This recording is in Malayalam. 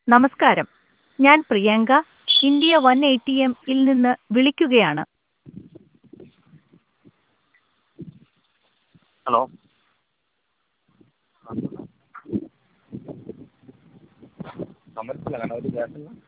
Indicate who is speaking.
Speaker 1: നമസ്കാരം, ഞാൻ പ്രിയങ്ക, ഇന്ത്യ 180 ൽ നിന്ന് വിളിക്കുകയാണ്.
Speaker 2: ഹലോ. മനസ്സിലാകാൻ ഒരു ഗ്യാസ്